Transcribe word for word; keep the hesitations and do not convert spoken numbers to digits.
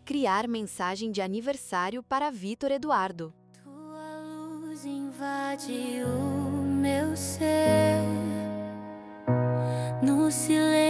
Criar mensagem de aniversário para Vitor Eduardo. Tua luz invade o meu ser, no silêncio